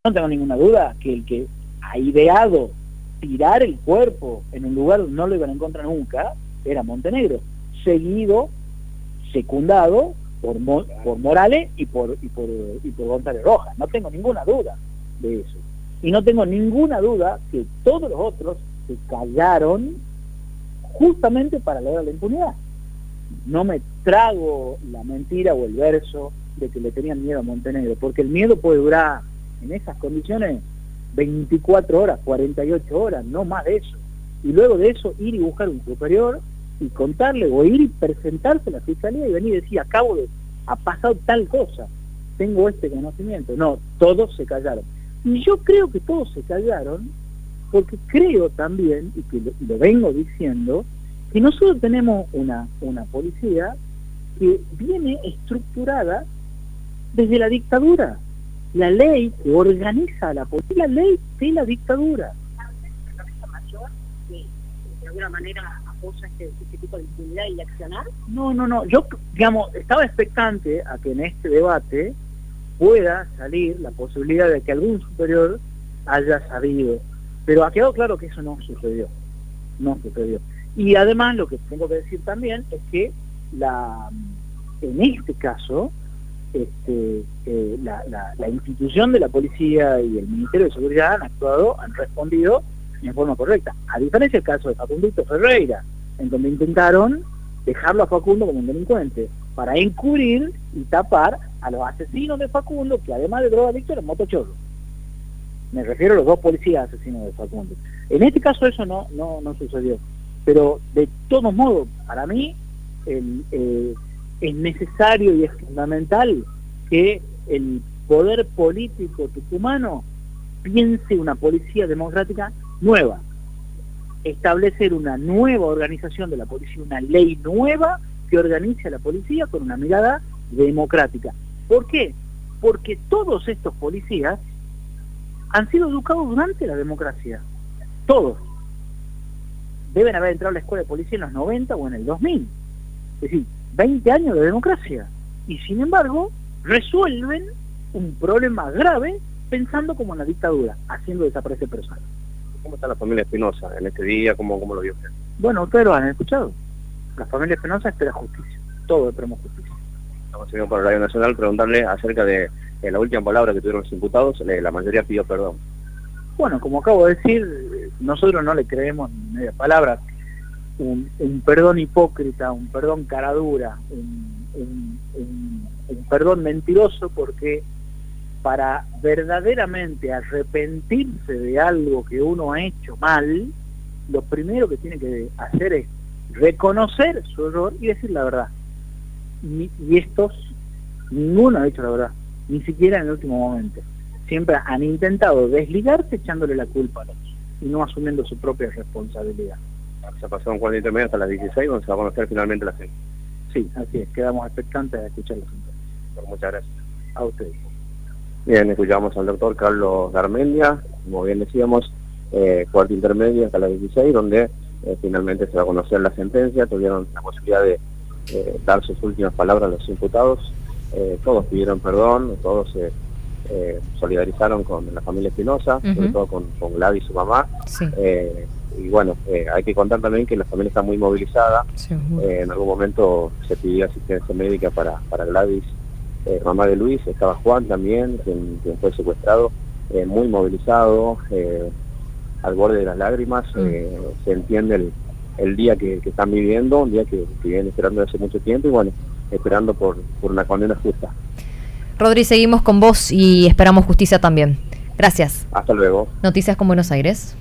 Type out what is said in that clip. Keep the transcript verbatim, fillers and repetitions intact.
no tengo ninguna duda que el que ha ideado tirar el cuerpo en un lugar donde no lo iban a encontrar nunca era Montenegro, seguido, secundado por, Mo, por Morales y por, y, por, y por González Rojas. No tengo ninguna duda de eso. Y no tengo ninguna duda que todos los otros se callaron justamente para lograr la impunidad. No me trago la mentira o el verso de que le tenían miedo a Montenegro, porque el miedo puede durar en esas condiciones veinticuatro horas, cuarenta y ocho horas, no más de eso. Y luego de eso ir y buscar un superior y contarle, o ir y presentarse a la fiscalía y venir y decir, acabo de, ha pasado tal cosa, tengo este conocimiento. No, todos se callaron. Y yo creo que todos se callaron porque creo también, y que lo, lo vengo diciendo, que nosotros tenemos una, una policía que viene estructurada desde la dictadura. La ley que organiza a la policía, la ley de la dictadura. ¿De alguna manera apoya este, este tipo de impunidad y de accionar? No, no, no. Yo, digamos, estaba expectante a que en este debate pueda salir la posibilidad de que algún superior haya sabido. Pero ha quedado claro que eso no sucedió. No sucedió. Y además lo que tengo que decir también es que la en este caso este, eh, la, la, la institución de la policía y el Ministerio de Seguridad han actuado, han respondido en forma correcta, a diferencia del caso de Facundito Ferreira, en donde intentaron dejarlo a Facundo como un delincuente para encubrir y tapar a los asesinos de Facundo, que además de drogadictos eran motochorros. Me refiero a los dos policías asesinos de Facundo. En este caso eso no, no, no sucedió. Pero de todos modos, para mí el, eh, es necesario y es fundamental que el poder político tucumano piense una policía democrática nueva, establecer una nueva organización de la policía, una ley nueva que organice a la policía con una mirada democrática. ¿Por qué? Porque todos estos policías han sido educados durante la democracia, todos. Deben haber entrado a la escuela de policía en los noventa o en el dos mil. Es decir, veinte años de democracia. Y sin embargo, resuelven un problema grave pensando como en la dictadura, haciendo desaparecer personas. ¿Cómo está la familia Espinosa en este día? ¿Cómo, cómo lo vio usted? Bueno, ustedes lo han escuchado. La familia Espinosa espera justicia. Todos esperamos justicia. Estamos siguiendo por Radio Nacional preguntarle acerca de, de la última palabra que tuvieron los imputados. La mayoría pidió perdón. Bueno, como acabo de decir, nosotros no le creemos ni media palabra. Un, un perdón hipócrita, un perdón caradura, un, un, un, un perdón mentiroso, porque para verdaderamente arrepentirse de algo que uno ha hecho mal, lo primero que tiene que hacer es reconocer su error y decir la verdad. Y, y estos, ninguno ha dicho la verdad, ni siquiera en el último momento. Siempre han intentado desligarse echándole la culpa a los otros y no asumiendo su propia responsabilidad. Se pasó un cuarto intermedio hasta las dieciséis, donde se va a conocer finalmente la cena. Sí, así es, quedamos expectantes de escuchar los entonces. Bueno, muchas gracias. A ustedes. Bien, escuchamos al doctor Carlos Garmendia, como bien decíamos, eh, cuarto intermedio hasta las dieciséis, donde eh, finalmente se va a conocer la sentencia. Tuvieron la posibilidad de eh, dar sus últimas palabras a los imputados. Eh, todos pidieron perdón, todos se eh, eh, solidarizaron con la familia Espinosa, uh-huh. sobre todo con, con Gladys y su mamá. Sí. Eh, y bueno, eh, hay que contar también que la familia está muy movilizada. Sí, eh, en algún momento se pidió asistencia médica para, para Gladys, eh, mamá de Luis. Estaba Juan también, quien, quien fue secuestrado, eh, muy movilizado, eh, al borde de las lágrimas. Uh-huh. eh, se entiende el, el día que, que están viviendo, un día que, que vienen esperando hace mucho tiempo y bueno, esperando por, por una condena justa. Rodri, seguimos con vos y esperamos justicia también. Gracias. Hasta luego. Noticias con Buenos Aires.